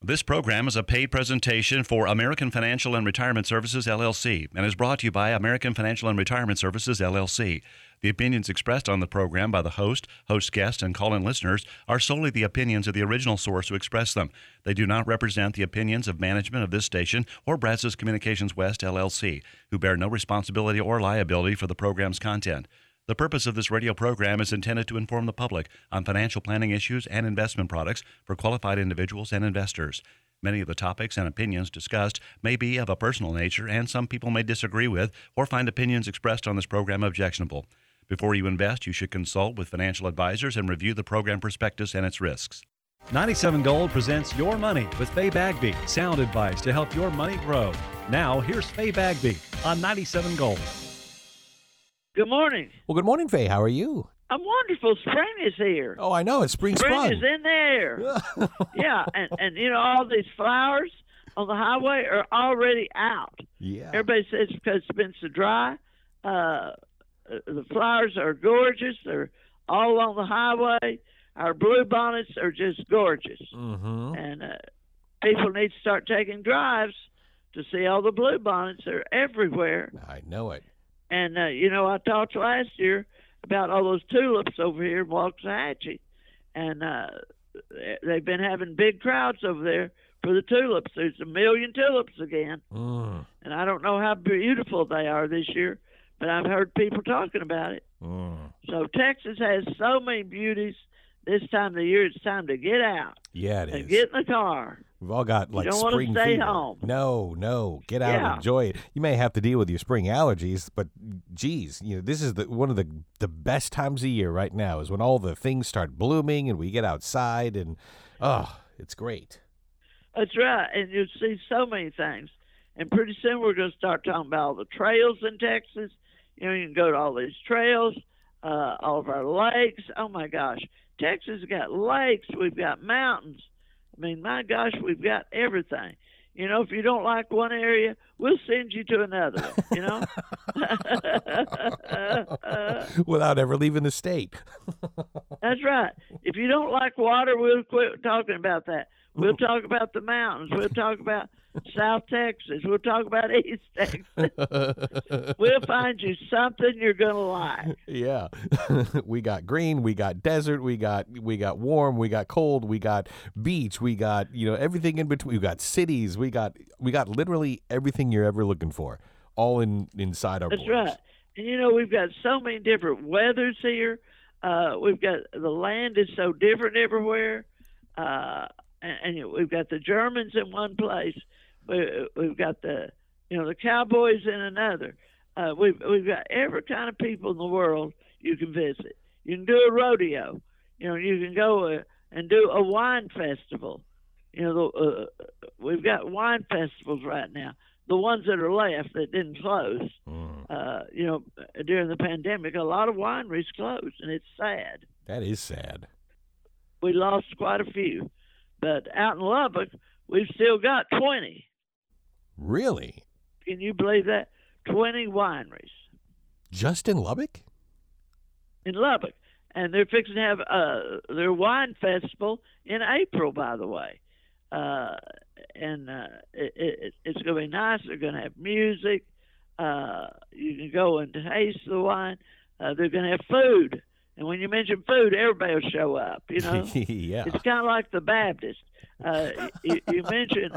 This program is a paid presentation for American Financial and Retirement Services, LLC, and is brought to you by American Financial and Retirement Services, LLC. The opinions expressed on the program by the host guests, and call-in listeners are solely the opinions of the original source who expressed them. They do not represent the opinions of management of this station or Brazos Communications West, LLC, who bear no responsibility or liability for the program's content. The purpose of this radio program is intended to inform the public on financial planning issues and investment products for qualified individuals and investors. Many of the topics and opinions discussed may be of a personal nature, and some people may disagree with or find opinions expressed on this program objectionable. Before you invest, you should consult with financial advisors and review the program prospectus and its risks. 97 Gold presents Your Money with Faye Bagby. Sound advice to help your money grow. Now, here's Faye Bagby on 97 Gold. Good morning. Well, good morning, Faye. How are you? I'm wonderful. Spring is here. Oh, I know. It's spring Spring is in the air. Yeah, and you know, all these flowers on the highway are already out. Yeah. Everybody says because it's been so dry. The flowers are gorgeous. They're all on the highway. Our bluebonnets are just gorgeous. Mm-hmm. And people need to start taking drives to see all the bluebonnets. They're everywhere. I know it. And, you know, I talked last year about all those tulips over here in Waxahachie. And they've been having big crowds over there for the tulips. There's 1 million tulips again. And I don't know how beautiful they are this year, but I've heard people talking about it. So Texas has so many beauties. This time of the year, it's time to get out. Yeah, it and is. get in the car. We've all got like you don't spring want to stay fever. home. No, get out and enjoy it. You may have to deal with your spring allergies, but geez, you know, this is one of the best times of year right now is when all the things start blooming and we get outside and it's great. That's right, and you'll see so many things. And pretty soon we're going to start talking about all the trails in Texas. You know, you can go to all these trails, all of our lakes. Oh my gosh, Texas has got lakes. We've got mountains. I mean, my gosh, we've got everything. You know, if you don't like one area, we'll send you to another one, you know? Without ever leaving the state. That's right. If you don't like water, we'll quit talking about that. We'll talk about the mountains. We'll talk about South Texas. We'll talk about East Texas. We'll find you something you're going to like. Yeah. We got green, we got desert, we got warm, we got cold, we got beach, we got, you know, everything in between. We got cities, we got literally everything you're ever looking for, all inside our borders. That's right. And you know, we've got so many different weathers here. We've got the land is so different everywhere. And we've got the Germans in one place. We've got the Cowboys in another. We've got every kind of people in the world you can visit. You can do a rodeo. You know, you can go and do a wine festival. You know, we've got wine festivals right now. The ones that are left that didn't close. You know, during the pandemic, a lot of wineries closed, and it's sad. That is sad. We lost quite a few. But out in Lubbock, we've still got 20. Really? Can you believe that? 20 wineries. Just in Lubbock? In Lubbock. And they're fixing to have their wine festival in April, by the way. And it's going to be nice. They're going to have music. You can go and taste the wine. They're going to have food. And when you mention food, everybody will show up, you know. Yeah. It's kind of like the Baptist. You mention,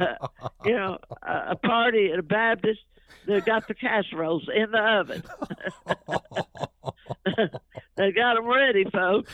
a party at a Baptist, they got the casseroles in the oven. They got them ready, folks.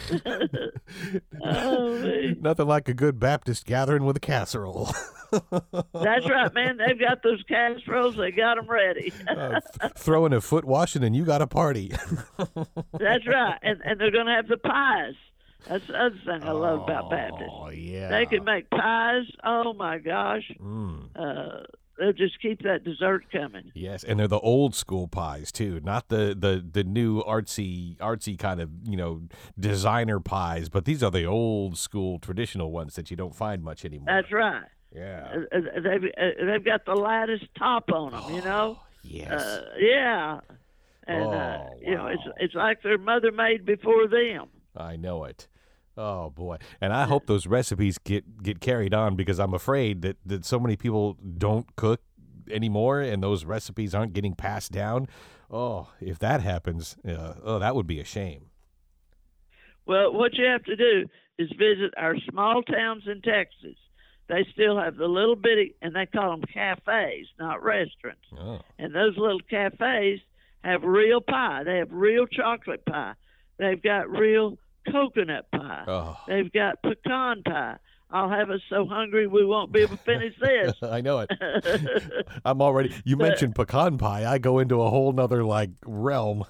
Nothing like a good Baptist gathering with a casserole. That's right, man. They've got those casseroles. They got them ready. Throw in a foot washing and you got a party. That's right. And they're going to have the pies. That's the other thing I love about Baptists. Oh, yeah. They can make pies. Oh, my gosh. They'll just keep that dessert coming. Yes, and they're the old school pies, too. Not the new artsy kind of, you know, designer pies. But these are the old school traditional ones that you don't find much anymore. That's right. Yeah. They've got the lattice top on them, you know? Yes. Yeah. And, wow. you know, it's like their mother made before them. I know it. Oh boy! And I hope those recipes get carried on, because I'm afraid that so many people don't cook anymore, and those recipes aren't getting passed down. Oh, if that happens, that would be a shame. Well, what you have to do is visit our small towns in Texas. They still have the little bitty, and they call them cafes, not restaurants. Oh. And those little cafes have real pie. They have real chocolate pie. They've got real coconut pie. Oh. They've got pecan pie. I'll have us so hungry we won't be able to finish this. I know it. I'm already. You mentioned pecan pie. I go into a whole nother realm.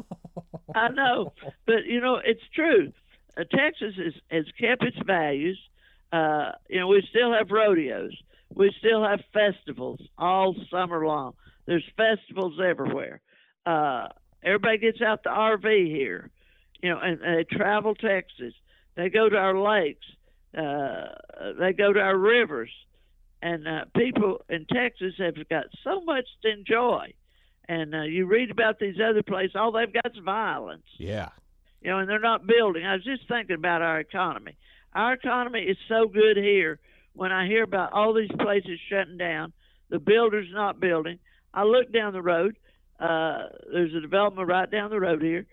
I know, but it's true. Texas has kept its values. We still have rodeos. We still have festivals all summer long. There's festivals everywhere. Everybody gets out the RV here, and they travel Texas. They go to our lakes. They go to our rivers. And people in Texas have got so much to enjoy. And you read about these other places, all they've got is violence. Yeah. And they're not building. I was just thinking about our economy. Our economy is so good here. When I hear about all these places shutting down, the builders not building, I look down the road. There's a development right down the road here,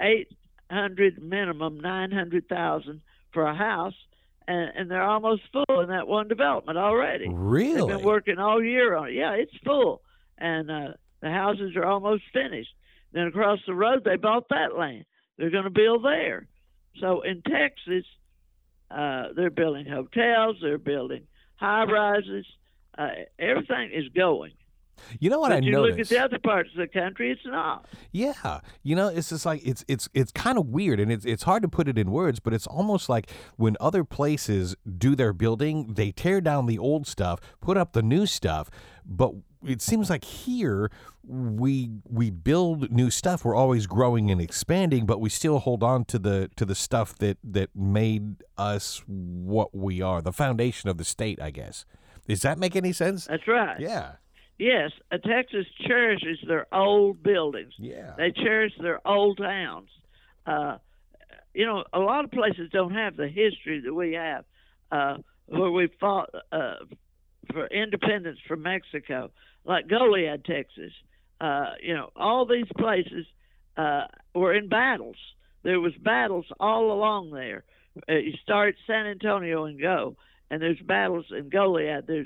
800 minimum, 900,000 for a house, and they're almost full in that one development already. Really? They've been working all year on it. Yeah, it's full, and the houses are almost finished. Then across the road, they bought that land. They're going to build there. So in Texas, they're building hotels. They're building high rises. Everything is going. You know what but I you noticed? Look at the other parts of the country, it's not. Yeah, it's just like it's kind of weird, and it's hard to put it in words, but it's almost like when other places do their building, they tear down the old stuff, put up the new stuff, but it seems like here we build new stuff. We're always growing and expanding, but we still hold on to the stuff that made us what we are, the foundation of the state, I guess. Does that make any sense? That's right. Yeah. Yes, Texas cherishes their old buildings. Yeah. They cherish their old towns. A lot of places don't have the history that we have, where we fought for independence from Mexico, like Goliad, Texas. All these places were in battles. There was battles all along there. You start San Antonio and go, and there's battles in Goliad. There's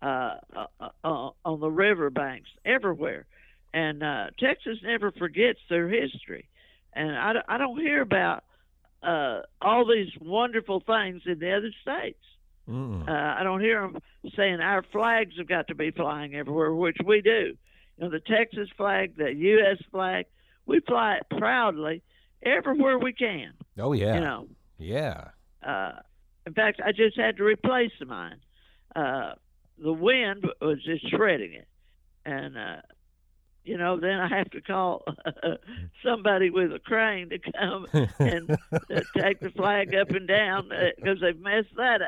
on the river banks everywhere, and Texas never forgets their history. And I don't hear about all these wonderful things in the other states. I don't hear them saying our flags have got to be flying everywhere, which we do. The Texas flag, the U.S. flag, we fly it proudly everywhere we can. Oh yeah. Yeah. In fact, I just had to replace mine. The wind was just shredding it. And, then I have to call somebody with a crane to come and take the flag up and down because they've messed that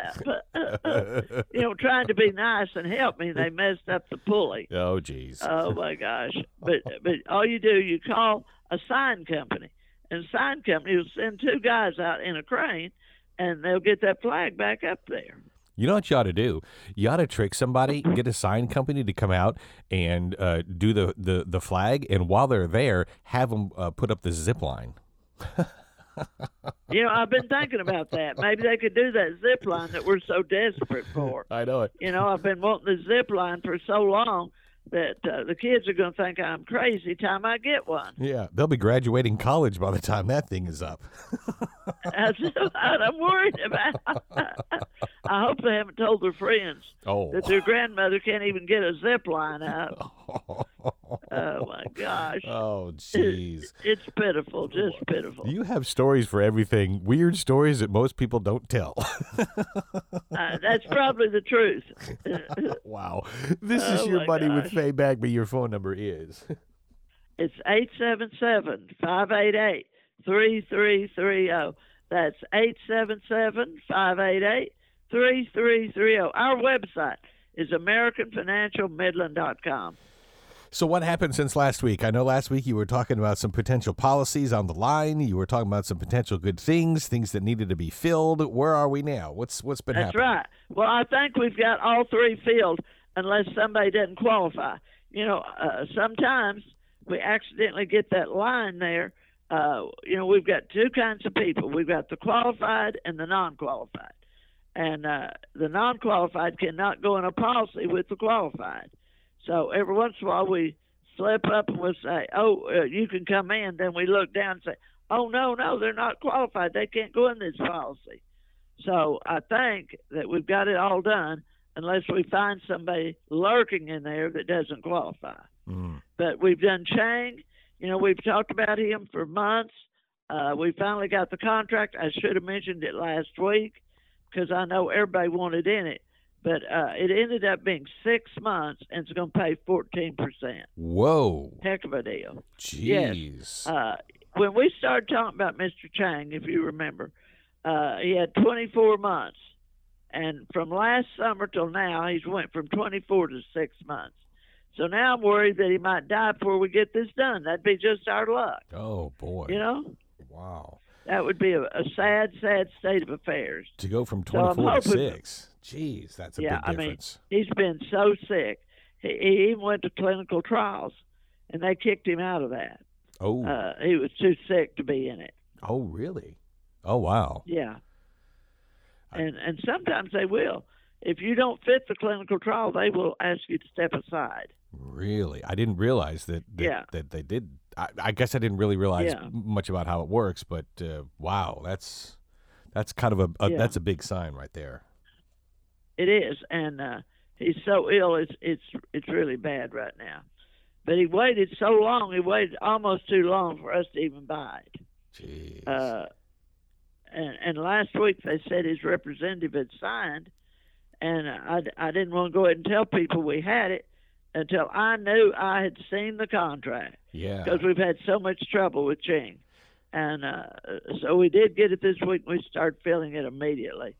up. Trying to be nice and help me, they messed up the pulley. Oh, geez. Oh, my gosh. But all you do, you call a sign company, and a sign company will send two guys out in a crane, and they'll get that flag back up there. You know what you ought to do? You ought to trick somebody, get a sign company to come out and do the flag, and while they're there, have them put up the zip line. I've been thinking about that. Maybe they could do that zip line that we're so desperate for. I know it. I've been wanting the zip line for so long that the kids are going to think I'm crazy time I get one. Yeah, they'll be graduating college by the time that thing is up. That's what I'm worried about. I hope they haven't told their friends that their grandmother can't even get a zip line up. Oh, my gosh. Oh, jeez. It's pitiful, just pitiful. You have stories for everything, weird stories that most people don't tell. That's probably the truth. Wow. This is your Money with Faye Bagby. Your phone number is? It's 877-588-3330. That's 877-588-3330. Our website is AmericanFinancialMidland.com. So what happened since last week? I know last week you were talking about some potential policies on the line. You were talking about some potential good things that needed to be filled. Where are we now? What's been That's happening? right. Well, I think we've got all three filled unless somebody doesn't qualify. Sometimes we accidentally get that line there. We've got two kinds of people. We've got the qualified and the non-qualified. And the non-qualified cannot go in a policy with the qualified. So every once in a while we slip up and we'll say, you can come in. Then we look down and say, oh, no, they're not qualified. They can't go in this policy. So I think that we've got it all done unless we find somebody lurking in there that doesn't qualify. But we've done Chang. We've talked about him for months. We finally got the contract. I should have mentioned it last week because I know everybody wanted in it. But it ended up being 6 months, and it's going to pay 14%. Whoa. Heck of a deal. Jeez. Yes. When we started talking about Mr. Chang, if you remember, he had 24 months. And from last summer till now, he's went from 24 to 6 months. So now I'm worried that he might die before we get this done. That'd be just our luck. Oh, boy. Wow. That would be a sad, sad state of affairs. To go from 24 to 6. Jeez, that's a big difference. He's been so sick. He even went to clinical trials, and they kicked him out of that. Oh. He was too sick to be in it. Oh, really? Oh, wow. Yeah. And sometimes they will. If you don't fit the clinical trial, they will ask you to step aside. Really? I didn't realize that they did. I guess I didn't really realize much about how it works, but wow, that's kind of that's a big sign right there. It is, and he's so ill. It's really bad right now. But he waited so long. He waited almost too long for us to even buy it. Jeez. And last week they said his representative had signed, and I didn't want to go ahead and tell people we had it until I knew I had seen the contract. Yeah. Because we've had so much trouble with Ching. And so we did get it this week, and we started filling it immediately.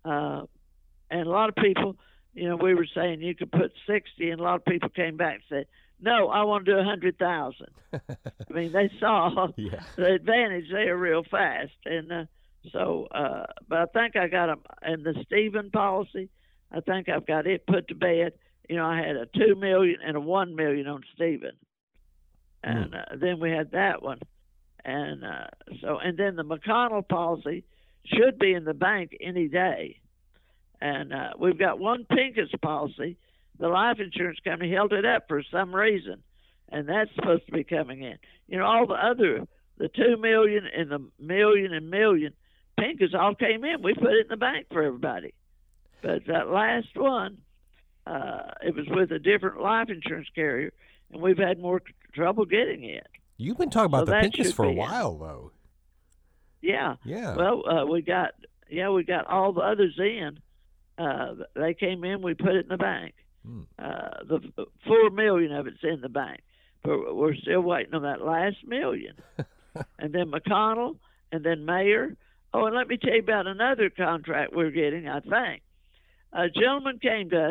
And a lot of people, we were saying you could put 60, and a lot of people came back and said, no, I want to do 100,000. I mean, they saw the advantage there real fast. And but I think I got them in the Stephen policy. I think I've got it put to bed. I had a $2 million and a $1 million on Stephen. And then we had that one. And then the McConnell policy should be in the bank any day. And we've got one Pincus policy. The life insurance company held it up for some reason, and that's supposed to be coming in. All the other, the $2 million and the million, Pincus all came in. We put it in the bank for everybody. But that last one, it was with a different life insurance carrier, and we've had more trouble getting it. You've been talking about the Pincus for a while, though. Yeah. Yeah. Well, we got all the others in. They came in. We put it in the bank. The $4 million of it's in the bank, but we're still waiting on that last $1 million. And then McConnell, and then Mayer. Oh, and let me tell you about another contract we're getting. I think a gentleman came to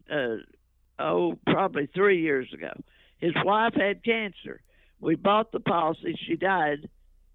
us, probably 3 years ago. His wife had cancer. We bought the policy. She died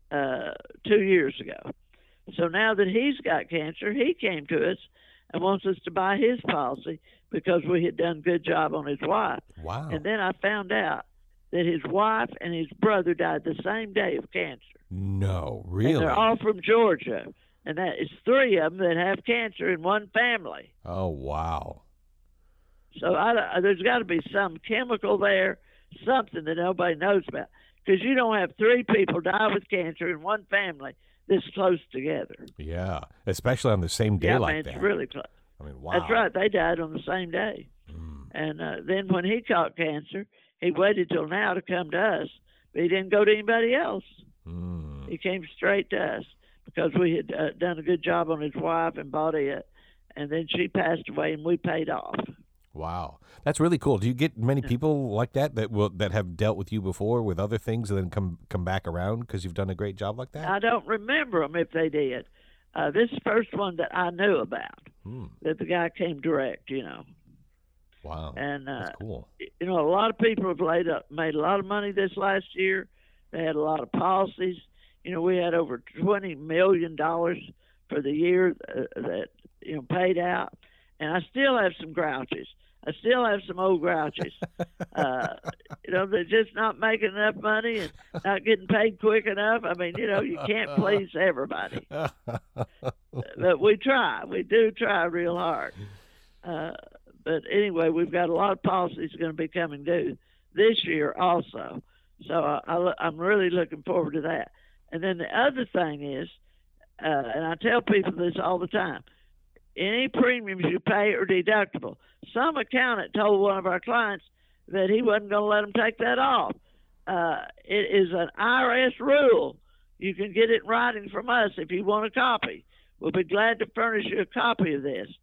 2 years ago. So now that he's got cancer, he came to us and wants us to buy his policy because we had done a good job on his wife. Wow. And then I found out that his wife and his brother died the same day of cancer. No, really? And they're all from Georgia. And that is 3 of them that have cancer in one family. Oh, wow. So there's got to be some chemical there, something that nobody knows about. Because you don't have 3 people die with cancer in one family this close together. Yeah, especially on the same day like that. It's really close. I mean, wow. That's right. They died on the same day. And then when he caught cancer, he waited till now to come to us, but he didn't go to anybody else. He came straight to us because we had done a good job on his wife and bought it, and then she passed away, and we paid off. Wow, that's really cool. Do you get many people like that that have dealt with you before with other things and then come back around because you've done a great job like that? I don't remember them if they did. This is the first one that I knew about, that the guy came direct, Wow. And That's cool. you know, a lot of people have made a lot of money this last year. They had a lot of policies. You know, we had over $20 million for the year that, you know, paid out. And I still have some grouches. I still have some old grouches. You know, they're just not making enough money and not getting paid quick enough. I mean, you know, you can't please everybody. But we try. We do try real hard. But anyway, we've got a lot of policies going to be coming due this year also. So I'm really looking forward to that. And then the other thing is, and I tell people this all the time, any premiums you pay are deductible. Some accountant told one of our clients that he wasn't going to let them take that off. It is an IRS rule. You can get it in writing from us if you want a copy. We'll be glad to furnish you a copy of this.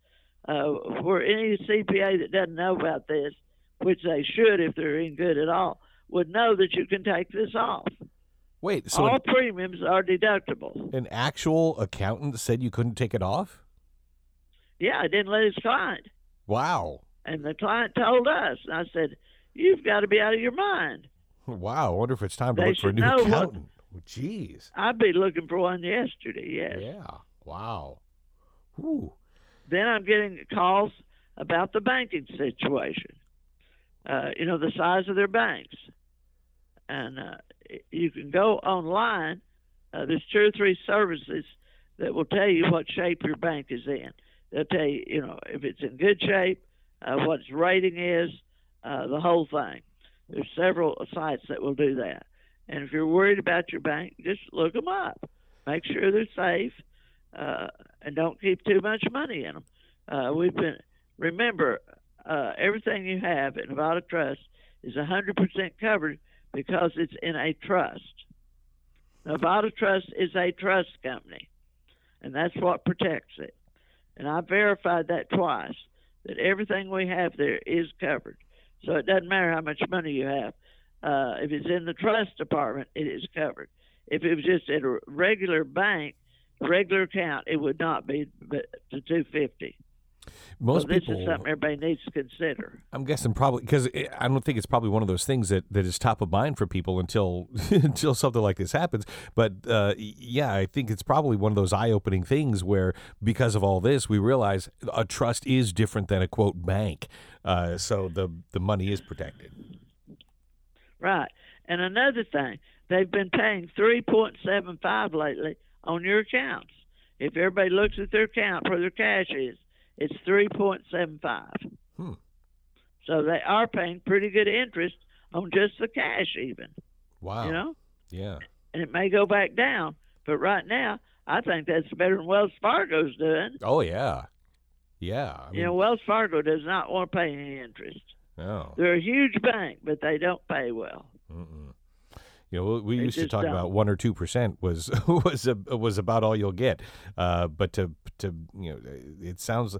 For any CPA that doesn't know about this, which they should if they're any good at all, would know that you can take this off. Wait, so all premiums are deductible. An actual accountant said you couldn't take it off? Yeah, I didn't let his client. Wow. And the client told us. And I said, you've got to be out of your mind. Wow. I wonder if it's time to They look for a should new know accountant. Jeez. I'd be looking for one yesterday, yes. Yeah. Wow. Ooh. Then I'm getting calls about the banking situation. You know, the size of their banks. And you can go online. There's 2 or 3 services that will tell you what shape your bank is in. They'll tell you, you know, if it's in good shape, what its rating is, the whole thing. There's several sites that will do that. And if you're worried about your bank, just look them up. Make sure they're safe, and don't keep too much money in them. Remember, everything you have in Nevada Trust is 100% covered because it's in a trust. Nevada Trust is a trust company, and that's what protects it. And I verified that twice, that everything we have there is covered. So it doesn't matter how much money you have. If it's in the trust department, it is covered. If it was just at a regular bank, regular account, it would not be to $250. Most so this people, is something everybody needs to consider. I'm guessing probably because I don't think it's probably one of those things that is top of mind for people until until something like this happens. But yeah, I think it's probably one of those eye-opening things where because of all this, we realize a trust is different than a quote bank. So the money is protected. Right. And another thing, they've been paying 3.75 lately on your accounts. If everybody looks at their account where their cash is, it's 3.75. So they are paying pretty good interest on just the cash even. Wow. You know? Yeah. And it may go back down, but right now, I think that's better than Wells Fargo's doing. Oh, yeah. Yeah. I mean, You know, Wells Fargo does not want to pay any interest. no. They're a huge bank, but they don't pay well. Mm-mm. You know, we They used to just talk don't. about 1 or 2% was about all you'll get. But to you know, it sounds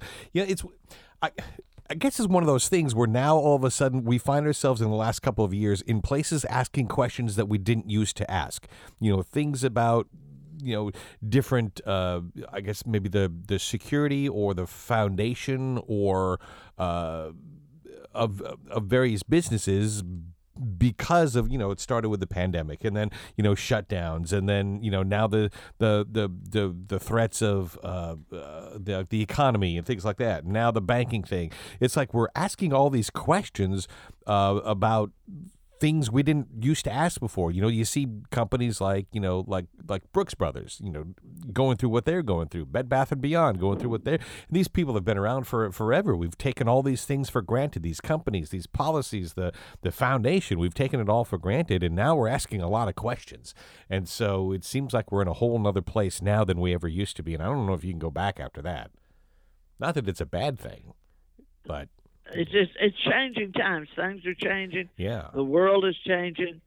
I guess it's one of those things where now all of a sudden we find ourselves in the last couple of years in places asking questions that we didn't used to ask. You know, things about different, I guess maybe the security or the foundation or of various businesses because of, it started with the pandemic and then, shutdowns and then, now the threats of the economy and things like that. Now the banking thing. It's like we're asking all these questions about things we didn't used to ask before. You see companies like Brooks Brothers, going through what they're going through, Bed Bath & Beyond going through what these people have been around for forever. We've taken all these things for granted, these companies, these policies, the foundation, we've taken it all for granted, and now we're asking a lot of questions. And so it seems like we're in a whole nother place now than we ever used to be, and I don't know if you can go back after that. Not that it's a bad thing, but it's changing times. Things are changing. Yeah. The world is changing.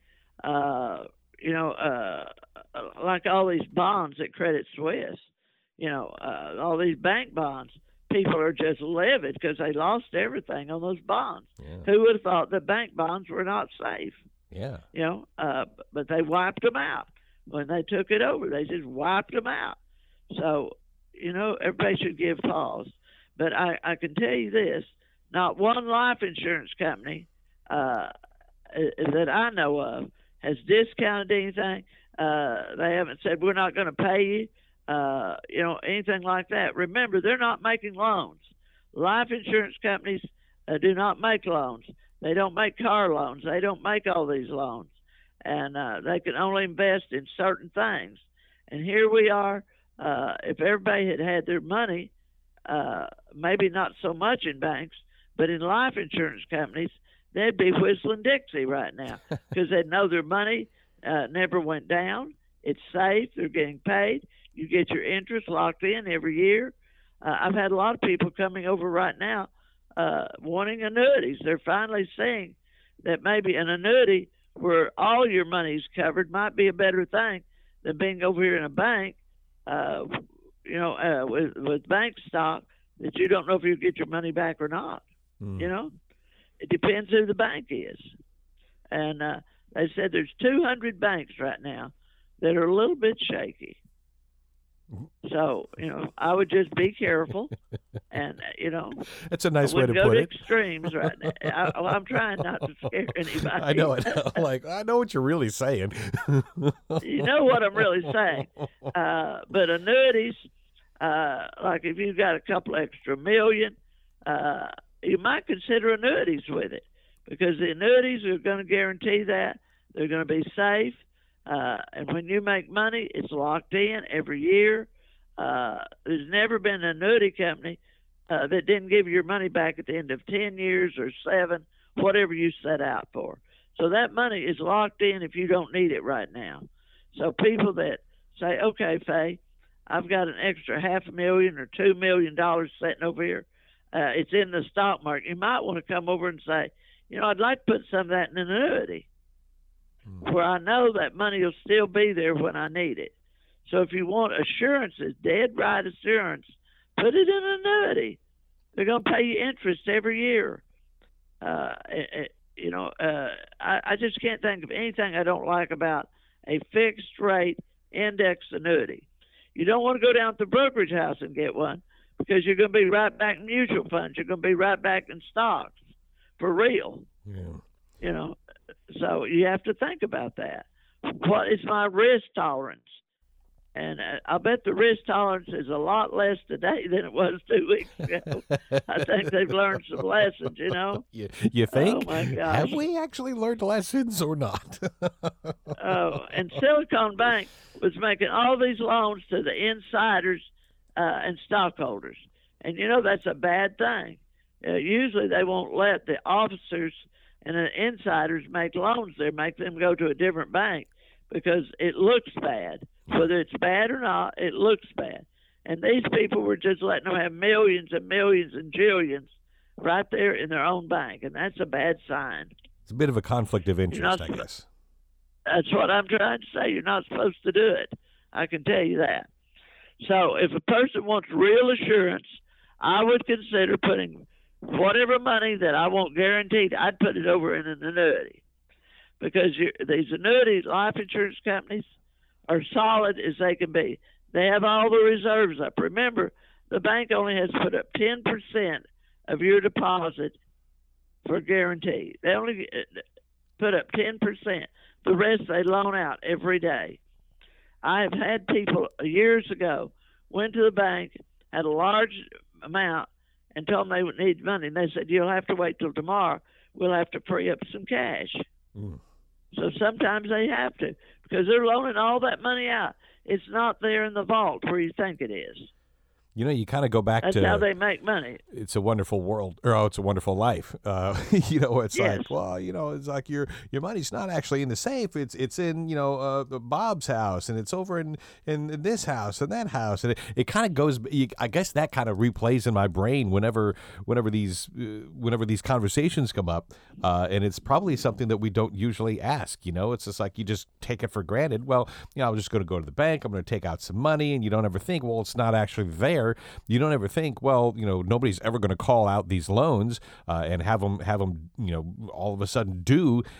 Like all these bonds at Credit Suisse, all these bank bonds, people are just livid because they lost everything on those bonds. Yeah. Who would have thought that bank bonds were not safe? Yeah. But they wiped them out when they took it over. They just wiped them out. So, everybody should give pause. But I can tell you this, not one life insurance company that I know of has discounted anything. They haven't said we're not going to pay you, anything like that. Remember, they're not making loans. Life insurance companies do not make loans. They don't make car loans. They don't make all these loans. And they can only invest in certain things. And here we are. If everybody had their money, maybe not so much in banks, but in life insurance companies, they'd be whistling Dixie right now because they'd know their money never went down. It's safe. They're getting paid. You get your interest locked in every year. I've had a lot of people coming over right now wanting annuities. They're finally seeing that maybe an annuity where all your money's covered might be a better thing than being over here in a bank, with bank stock that you don't know if you'll get your money back or not. It depends who the bank is. And they said there's 200 banks right now that are a little bit shaky. So, I would just be careful. And, that's a nice way to go put to it. Extremes right now. I'm trying not to scare anybody. I know it. I know what you're really saying. You know what I'm really saying. But annuities, like if you've got a couple extra million, you might consider annuities with it because the annuities are going to guarantee that. They're going to be safe. And when you make money, it's locked in every year. There's never been an annuity company that didn't give you your money back at the end of 10 years or 7, whatever you set out for. So that money is locked in if you don't need it right now. So people that say, okay, Faye, I've got an extra $500,000 or $2 million sitting over here. It's in the stock market. You might want to come over and say, I'd like to put some of that in an annuity where I know that money will still be there when I need it. So if you want assurances, dead right assurance, put it in an annuity. They're going to pay you interest every year. I just can't think of anything I don't like about a fixed rate index annuity. You don't want to go down to the brokerage house and get one because you're going to be right back in mutual funds. You're going to be right back in stocks for real. Yeah. So you have to think about that. What is my risk tolerance? And I bet the risk tolerance is a lot less today than it was 2 weeks ago. I think they've learned some lessons, You think? Oh, my gosh. Have we actually learned lessons or not? And Silicon Bank was making all these loans to the insiders and stockholders. And, that's a bad thing. Usually they won't let the officers and the insiders make loans there, make them go to a different bank because it looks bad. Whether it's bad or not, it looks bad. And these people were just letting them have millions and millions and jillions right there in their own bank, and that's a bad sign. It's a bit of a conflict of interest, I guess. That's what I'm trying to say. You're not supposed to do it. I can tell you that. So if a person wants real assurance, I would consider putting whatever money that I want guaranteed, I'd put it over in an annuity. Because these annuities, life insurance companies, are solid as they can be. They have all the reserves up. Remember, the bank only has to put up 10% of your deposit for guarantee. They only put up 10%. The rest they loan out every day. I have had people years ago went to the bank, had a large amount, and told them they would need money. And they said, you'll have to wait till tomorrow. We'll have to free up some cash. So sometimes they have to because they're loaning all that money out. It's not there in the vault where you think it is. You kind of go back That's to how they make money. It's a Wonderful World, or It's a Wonderful Life. It's Yes. like, well, it's like your money's not actually in the safe. It's in Bob's house, and it's over in this house and that house, and it kind of goes. I guess that kind of replays in my brain whenever these conversations come up, and it's probably something that we don't usually ask. It's just like you just take it for granted. Well, I'm just going to go to the bank. I'm going to take out some money, and you don't ever think, well, it's not actually there. You don't ever think, well, nobody's ever going to call out these loans and have them, all of a sudden due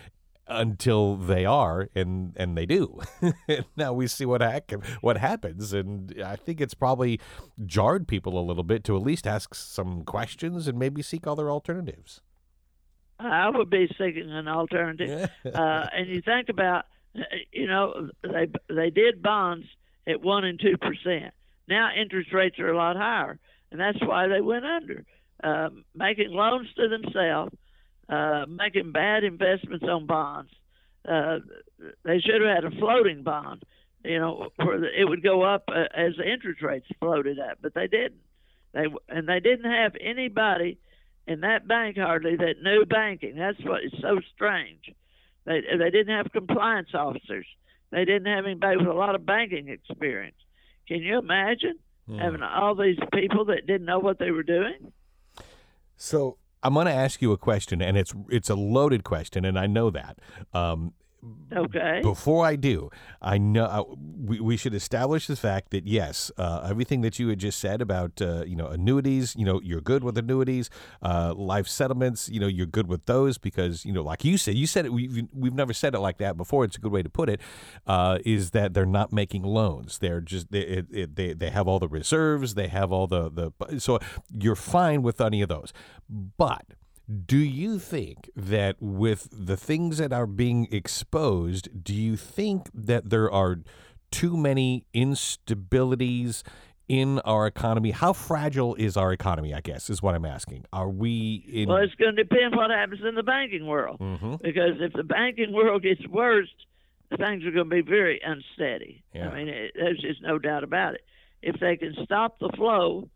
until they are, and they do. Now we see what happens, and I think it's probably jarred people a little bit to at least ask some questions and maybe seek other alternatives. I would be seeking an alternative. And you think about, they did bonds at 1% and 2%. Now interest rates are a lot higher, and that's why they went under. Making loans to themselves, making bad investments on bonds. They should have had a floating bond, where it would go up as the interest rates floated up, but they didn't. They didn't have anybody in that bank hardly that knew banking. That's what is so strange. They didn't have compliance officers. They didn't have anybody with a lot of banking experience. Can you imagine having all these people that didn't know what they were doing? So I'm going to ask you a question, and it's a loaded question, and I know that. Okay. Before I do, I know we should establish the fact that yes, everything that you had just said about annuities, you're good with annuities, life settlements, you're good with those because like you said it. We've never said it like that before. It's a good way to put it. Is that they're not making loans? They're just they have all the reserves. They have all the so you're fine with any of those, but. Do you think that with the things that are being exposed, do you think that there are too many instabilities in our economy? How fragile is our economy, I guess, is what I'm asking. Are we in... Well, it's going to depend what happens in the banking world. Mm-hmm. Because if the banking world gets worse, things are going to be very unsteady. Yeah. I mean, there's just no doubt about it. If they can stop the flow,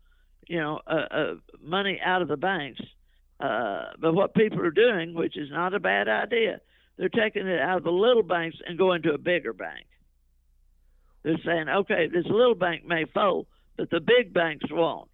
money out of the banks, but what people are doing, which is not a bad idea, they're taking it out of the little banks and going to a bigger bank. They're saying, okay, this little bank may fold, but the big banks won't.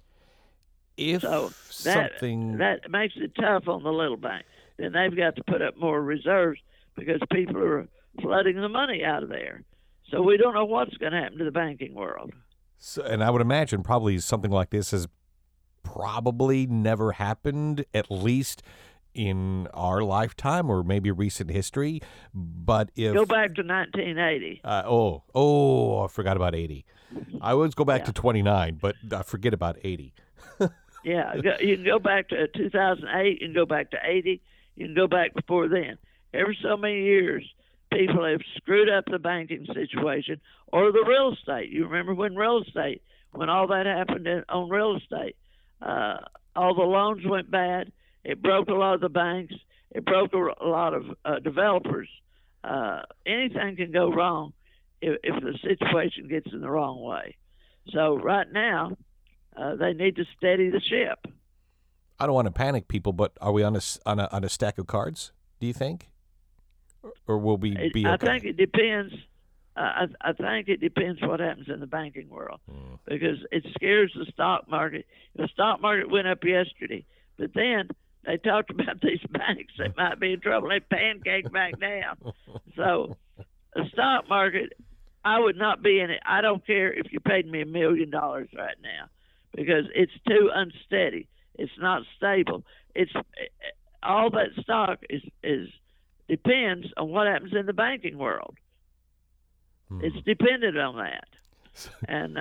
That makes it tough on the little bank. Then they've got to put up more reserves because people are flooding the money out of there. So we don't know what's going to happen to the banking world. So, and I would imagine probably something like this has probably never happened, at least in our lifetime or maybe recent history. But if go back to 1980. I forgot about 80. I always go back to 29, but I forget about 80. Yeah, you can go back to 2008. You can go back to 80. You can go back before then. Every so many years, people have screwed up the banking situation or the real estate. You remember when all that happened on real estate. All the loans went bad. It broke a lot of the banks. It broke a lot of developers. Anything can go wrong if the situation gets in the wrong way. So right now, they need to steady the ship. I don't want to panic people, but are we on a stack of cards, do you think? Or will we be okay? I think it depends. I think it depends what happens in the banking world because it scares the stock market. The stock market went up yesterday, but then they talked about these banks that might be in trouble. They pancaked back down. So the stock market, I would not be in it. I don't care if you paid me $1 million right now because it's too unsteady. It's not stable. It's all that stock is depends on what happens in the banking world. It's dependent on that, and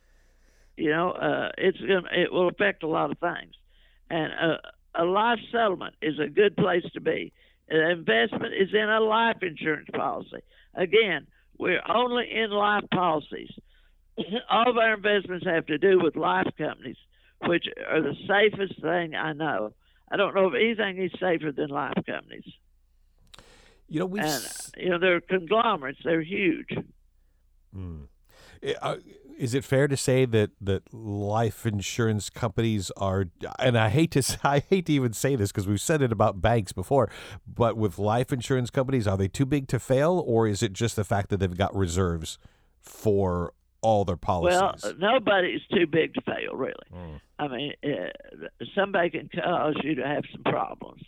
it will affect a lot of things. And a life settlement is a good place to be. An investment is in a life insurance policy. Again, we're only in life policies. All of our investments have to do with life companies, which are the safest thing I know. I don't know of anything is safer than life companies. They're conglomerates. They're huge. Is it fair to say that life insurance companies are, and I hate to even say this because we've said it about banks before, but with life insurance companies, are they too big to fail, or is it just the fact that they've got reserves for all their policies? Well, nobody's too big to fail, really. I mean, somebody can cause you to have some problems.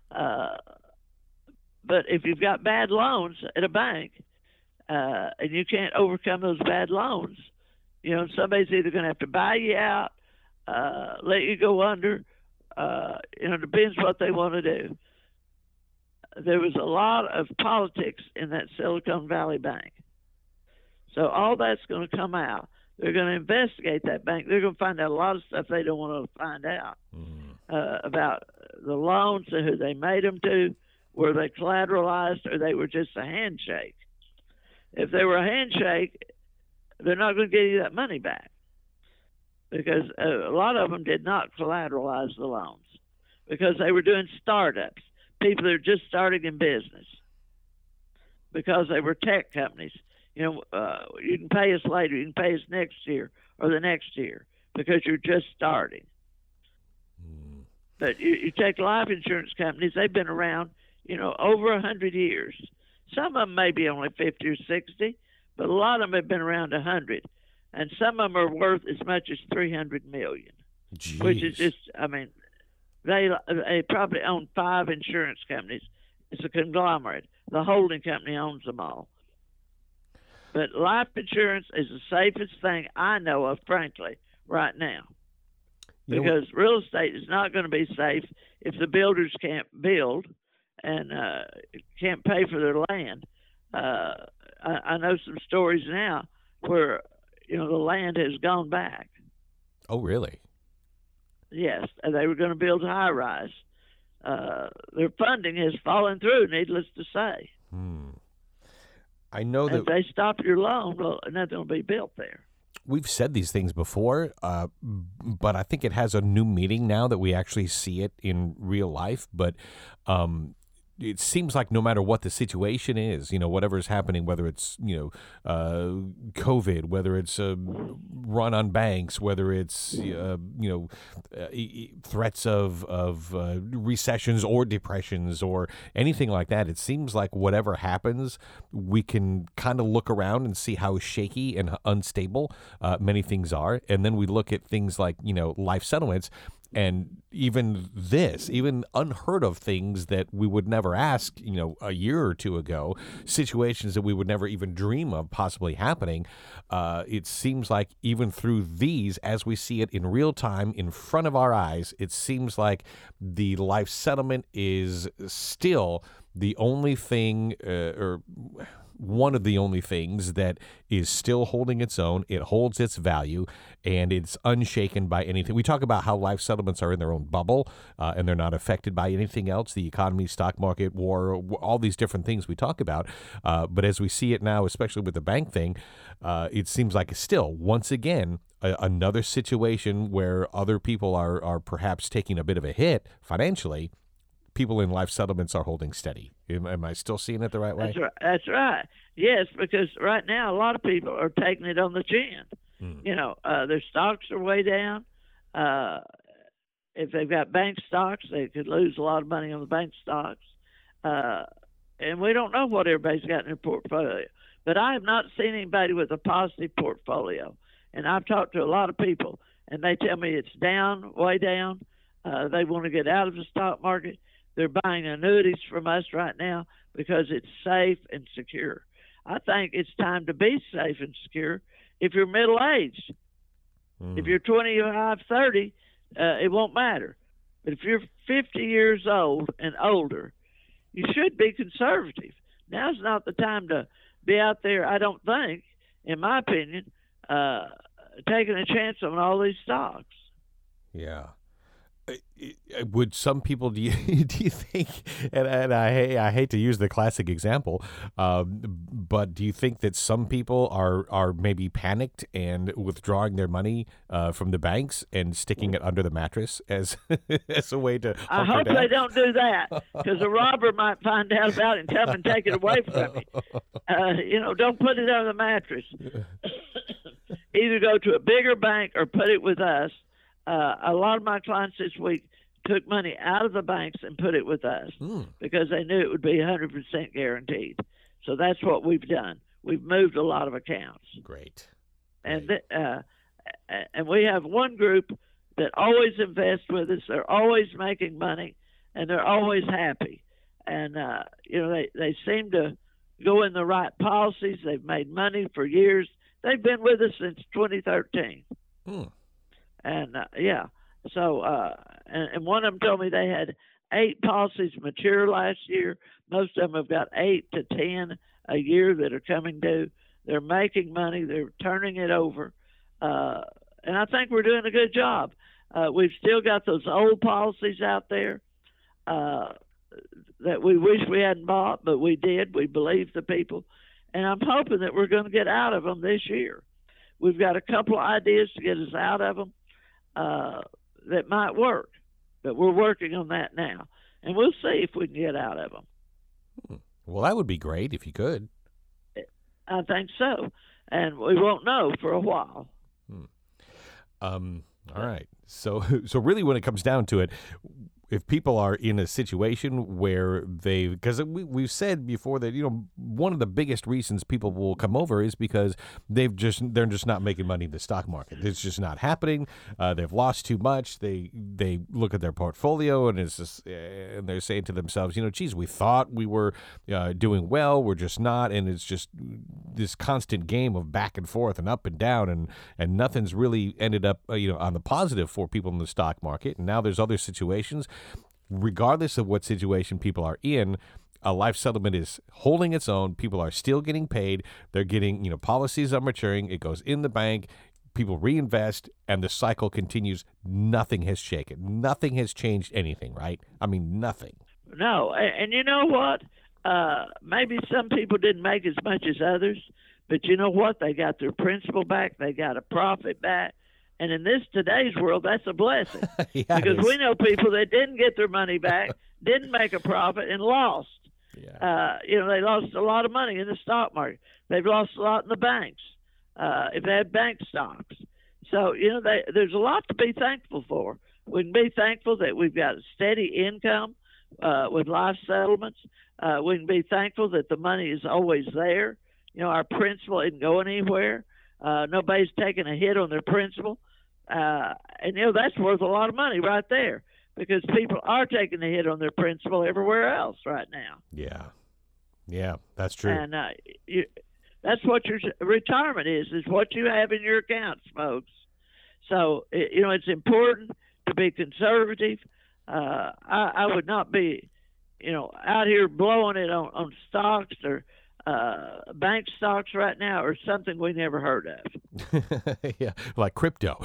But if you've got bad loans at a bank, and you can't overcome those bad loans, somebody's either going to have to buy you out, let you go under. Depends what they want to do. there was a lot of politics in that Silicon Valley Bank. So all that's going to come out. They're going to investigate that bank. They're going to find out a lot of stuff they don't want to find out about the loans and who they made them to, were they collateralized, or they were just a handshake. If they were a handshake, they're not going to give you that money back, because a lot of them did not collateralize the loans because they were doing startups, people that are just starting in business, because they were tech companies. You can pay us later, you can pay us next year or the next year because you're just starting. But you take life insurance companies, they've been around, over 100 years. Some of them may be only 50 or 60, but a lot of them have been around 100. And some of them are worth as much as $300 million. Jeez. Which is just, they probably own 5 insurance companies. It's a conglomerate. The holding company owns them all. But life insurance is the safest thing I know of, frankly, right now. Because real estate is not going to be safe if the builders can't build and can't pay for their land. I know some stories now where, the land has gone back. Oh, really? Yes, and they were going to build high-rise. Their funding has fallen through, needless to say. I know that if they stop your loan, well, nothing will be built there. We've said these things before, but I think it has a new meaning now that we actually see it in real life. But it seems like no matter what the situation is, whatever is happening, whether it's, COVID, whether it's a run on banks, whether it's, threats of recessions or depressions or anything like that, it seems like whatever happens, we can kind of look around and see how shaky and unstable many things are. And then we look at things like, life settlements. And even unheard of things that we would never ask, a year or two ago, situations that we would never even dream of possibly happening. It seems like even through these, as we see it in real time in front of our eyes, it seems like the life settlement is still the only thing, or one of the only things that is still holding its own. It holds its value, and it's unshaken by anything. We talk about how life settlements are in their own bubble, and they're not affected by anything else, the economy, stock market, war, all these different things we talk about. But as we see it now, especially with the bank thing, it seems like it's still, once again, another situation where other people are perhaps taking a bit of a hit financially. People in life settlements are holding steady. Am I still seeing it the right way? That's right. Yes, because right now a lot of people are taking it on the chin. Their stocks are way down. If they've got bank stocks, they could lose a lot of money on the bank stocks. And we don't know what everybody's got in their portfolio. But I have not seen anybody with a positive portfolio. And I've talked to a lot of people, and they tell me it's down, way down. They want to get out of the stock market. They're buying annuities from us right now because it's safe and secure. I think it's time to be safe and secure if you're middle-aged. If you're 25, 30, it won't matter. But if you're 50 years old and older, you should be conservative. Now's not the time to be out there, I don't think, in my opinion, taking a chance on all these stocks. Yeah. Would some people, do you think, and I hate to use the classic example, but do you think that some people are maybe panicked and withdrawing their money from the banks and sticking it under the mattress as a way to I hope down? They don't do that, because a robber might find out about it and come and take it away from you. Don't put it under the mattress. Either go to a bigger bank or put it with us. A lot of my clients this week took money out of the banks and put it with us because they knew it would be 100% guaranteed. So that's what we've done. We've moved a lot of accounts. Great. And and we have one group that always invests with us. They're always making money, and they're always happy. And they seem to go in the right policies. They've made money for years. They've been with us since 2013. And so and one of them told me they had 8 policies mature last year. Most of them have got 8 to 10 a year that are coming due. They're making money. They're turning it over. And I think we're doing a good job. We've still got those old policies out there that we wish we hadn't bought, but we did. We believed the people. And I'm hoping that we're going to get out of them this year. We've got a couple of ideas to get us out of them that might work, but we're working on that now. And we'll see if we can get out of them. Well, that would be great if you could. I think so. And we won't know for a while. All right. So really when it comes down to it, if people are in a situation where because we've said before that, one of the biggest reasons people will come over is because they're just not making money in the stock market. It's just not happening. They've lost too much. They look at their portfolio and and they're saying to themselves, geez, we thought we were doing well. We're just not. And it's just this constant game of back and forth and up and down, and nothing's really ended up, on the positive for people in the stock market. And now there's other situations. Regardless of what situation people are in, a life settlement is holding its own. People are still getting paid. They're getting, policies are maturing. It goes in the bank. People reinvest, and the cycle continues. Nothing has shaken. Nothing has changed anything, right? I mean, nothing. No, and you know what? Maybe some people didn't make as much as others, but you know what? They got their principal back. They got a profit back. And in today's world, that's a blessing. Yeah, because we know people that didn't get their money back, didn't make a profit, and lost. Yeah. They lost a lot of money in the stock market. They've lost a lot in the banks if they had bank stocks. So, there's a lot to be thankful for. We can be thankful that we've got a steady income with life settlements. We can be thankful that the money is always there. Our principal isn't going anywhere. Nobody's taking a hit on their principal. And that's worth a lot of money right there, because people are taking a hit on their principal everywhere else right now. Yeah, that's true. And that's what your retirement is what you have in your accounts, folks. So, it's important to be conservative. I would not be, out here blowing it on stocks or bank stocks right now, or something we never heard of. Yeah, like crypto.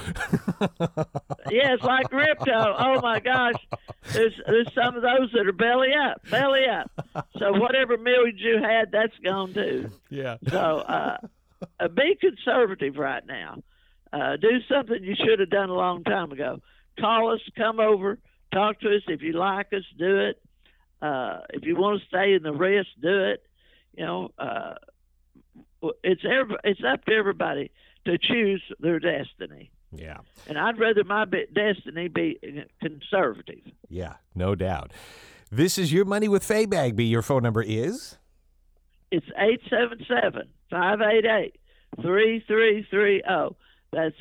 Yes, like crypto. Oh my gosh, there's some of those that are belly up. So whatever millions you had, that's gone too. Yeah. So be conservative right now. Do something you should have done a long time ago. Call us, come over, talk to us. If you like us, do it. If you want to stay in the risk, do it. It's up to everybody to choose their destiny. Yeah. And I'd rather my destiny be conservative. Yeah, no doubt. This is Your Money with Faye Bagby. Your phone number is? It's 877-588-3330. That's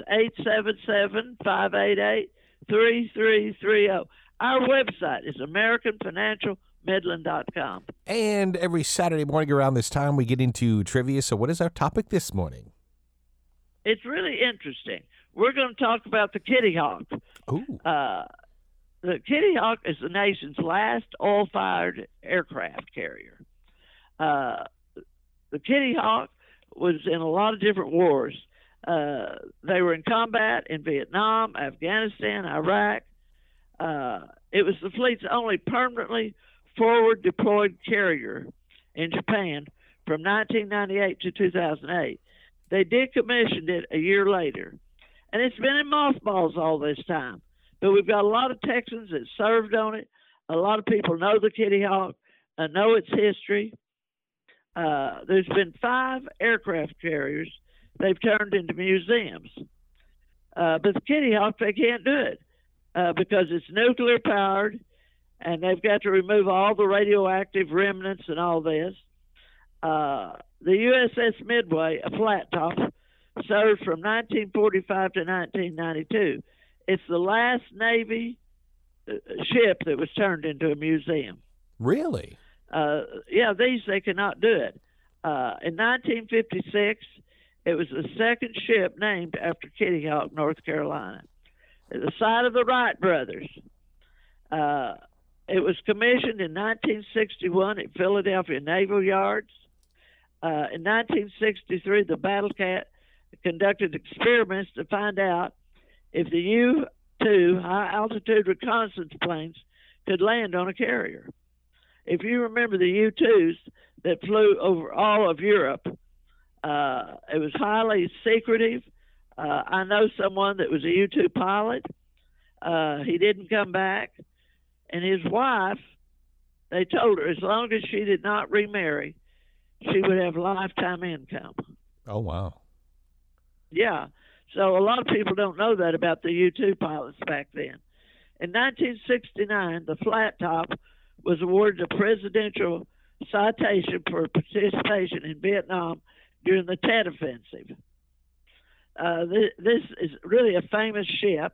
877-588-3330. Our website is AmericanFinancialMidland.com. And every Saturday morning around this time, we get into trivia. So what is our topic this morning? It's really interesting. We're going to talk about the Kitty Hawk. Ooh. The Kitty Hawk is the nation's last oil-fired aircraft carrier. The Kitty Hawk was in a lot of different wars. They were in combat in Vietnam, Afghanistan, Iraq. It was the fleet's only permanently forward deployed carrier in Japan from 1998 to 2008. They decommissioned it a year later. And it's been in mothballs all this time. But we've got a lot of Texans that served on it. A lot of people know the Kitty Hawk, know its history. There's been 5 aircraft carriers they've turned into museums. But the Kitty Hawk, they can't do it because it's nuclear powered, and they've got to remove all the radioactive remnants and all this. The USS Midway, a flat top, served from 1945 to 1992. It's the last Navy ship that was turned into a museum. Really? These they cannot do it. In 1956, it was the second ship named after Kitty Hawk, North Carolina. At the site of the Wright brothers. It It was commissioned in 1961 at Philadelphia Naval Yards. In 1963, the Battle Cat conducted experiments to find out if the U-2 high-altitude reconnaissance planes could land on a carrier. If you remember the U-2s that flew over all of Europe, it was highly secretive. I know someone that was a U-2 pilot. He didn't come back. And his wife, they told her as long as she did not remarry, she would have lifetime income. Oh, wow. Yeah. So a lot of people don't know that about the U-2 pilots back then. In 1969, the Flat Top was awarded a presidential citation for participation in Vietnam during the Tet Offensive. This is really a famous ship.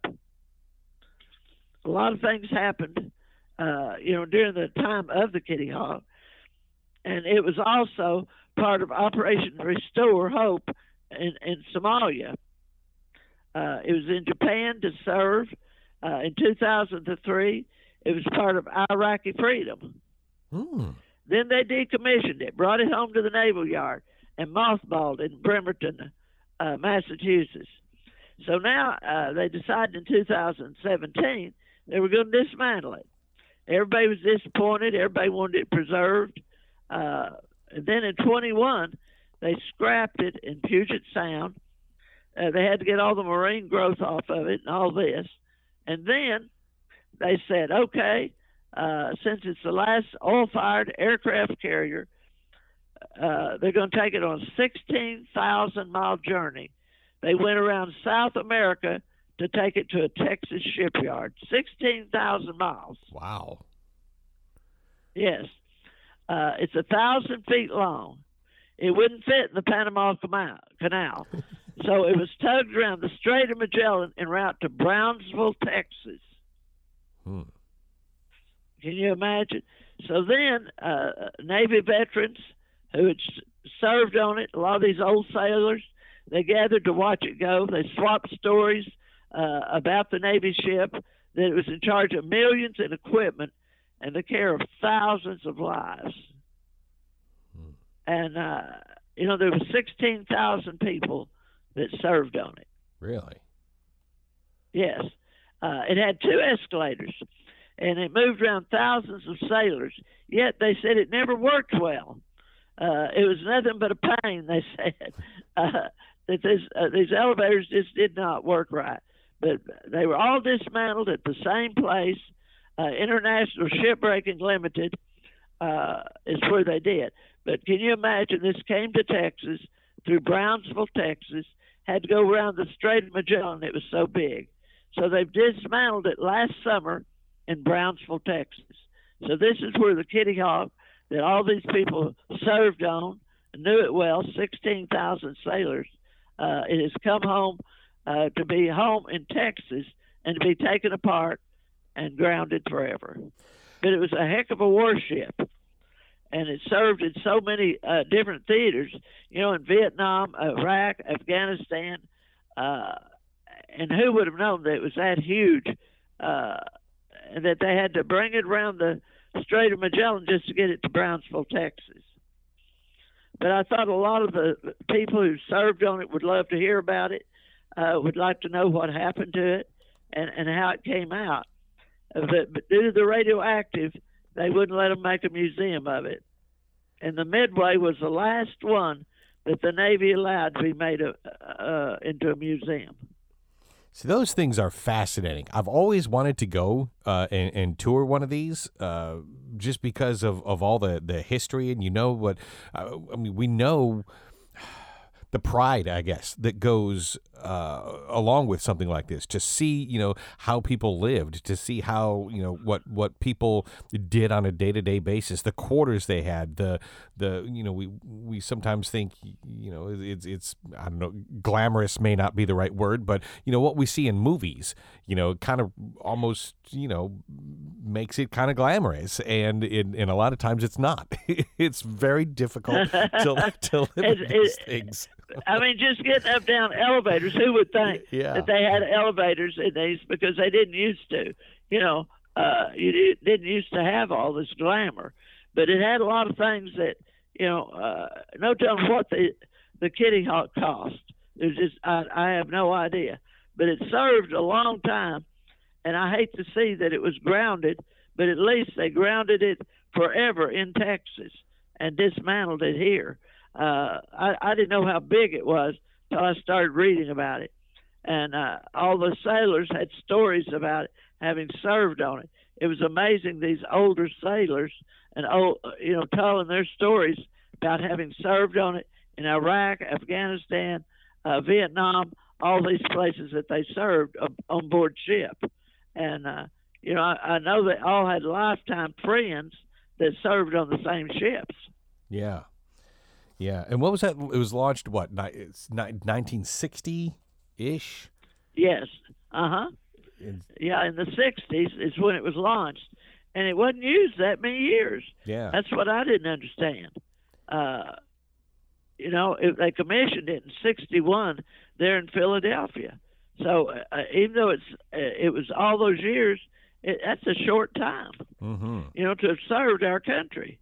A lot of things happened, during the time of the Kitty Hawk. And it was also part of Operation Restore Hope in Somalia. It was in Japan to serve. In 2003, it was part of Iraqi freedom. Then they decommissioned it, brought it home to the Naval Yard, and mothballed it in Bremerton, Massachusetts. So now they decided in 2017 they were going to dismantle it. Everybody was disappointed. Everybody wanted it preserved. And then in 21, they scrapped it in Puget Sound. They had to get all the marine growth off of it and all this. And then they said, okay, since it's the last oil-fired aircraft carrier, they're going to take it on a 16,000-mile journey. They went around South America to take it to a Texas shipyard. 16,000 miles. Wow. Yes. It's 1,000 feet long. It wouldn't fit in the Panama Canal. So it was tugged around the Strait of Magellan en route to Brownsville, Texas. Can you imagine? So then Navy veterans who had served on it, a lot of these old sailors, they gathered to watch it go. They swapped stories about the Navy ship, that it was in charge of millions in equipment and the care of thousands of lives. And, there were 16,000 people that served on it. Really? Yes. It had 2 escalators, and it moved around thousands of sailors, yet they said it never worked well. It was nothing but a pain, they said. That these elevators just did not work right. But they were all dismantled at the same place. International Shipbreaking Limited is where they did. But can you imagine, this came to Texas through Brownsville, Texas, had to go around the Strait of Magellan. It was so big. So they've dismantled it last summer in Brownsville, Texas. So this is where the Kitty Hawk that all these people served on, knew it well, 16,000 sailors, it has come home to be home in Texas and to be taken apart and grounded forever. But it was a heck of a warship, and it served in so many different theaters, in Vietnam, Iraq, Afghanistan, and who would have known that it was that huge, and that they had to bring it around the Strait of Magellan just to get it to Brownsville, Texas. But I thought a lot of the people who served on it would love to hear about it, would like to know what happened to it and how it came out. But due to the radioactive, they wouldn't let them make a museum of it. And the Midway was the last one that the Navy allowed to be made into a museum. So those things are fascinating. I've always wanted to go and tour one of these just because of all the history. And what, we know the pride, I guess, that goes along with something like this, to see, how people lived, to see how, what people did on a day-to-day basis, the quarters they had, we sometimes think, it's, I don't know, glamorous may not be the right word, but, what we see in movies, kind of almost, makes it kind of glamorous. And a lot of times it's not. It's very difficult to live in these things. I mean, just getting up down elevators, who would think that they had elevators in these, because they didn't used to. didn't used to have all this glamour, but it had a lot of things that, no telling what the Kitty Hawk cost. There's just I have no idea, but it served a long time, and I hate to see that it was grounded, but at least they grounded it forever in Texas and dismantled it here. I didn't know how big it was till I started reading about it, and all the sailors had stories about it, having served on it. It was amazing, these older sailors and telling their stories about having served on it in Iraq, Afghanistan, Vietnam, all these places that they served on board ship. And I know they all had lifetime friends that served on the same ships. Yeah. And what was that? It was launched, what, 1960-ish? Yes. Yeah, in the 60s is when it was launched. And it wasn't used that many years. Yeah. That's what I didn't understand. If they commissioned it in 61 there in Philadelphia. So even though it was all those years, that's a short time, to have served our country.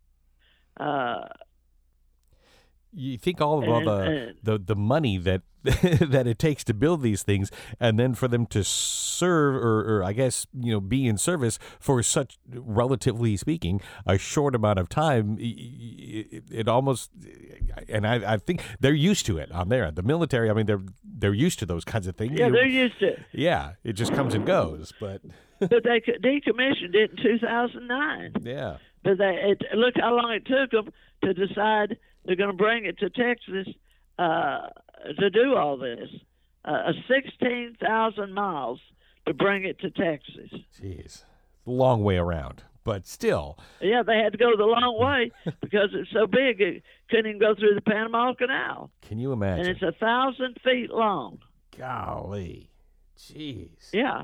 You think all of the money that that it takes to build these things, and then for them to serve or I guess be in service for such, relatively speaking, a short amount of time, it almost, and I think they're used to it on there. The military, I mean, they're used to those kinds of things. Yeah, they're used to it. Yeah, it just comes and goes, but but they decommissioned it in 2009. Yeah. But look how long it took them to decide they're going to bring it to Texas to do all this. 16,000 miles to bring it to Texas. Jeez, long way around, but still. Yeah, they had to go the long way because it's so big it couldn't even go through the Panama Canal. Can you imagine? And it's 1,000 feet long. Golly, jeez. Yeah.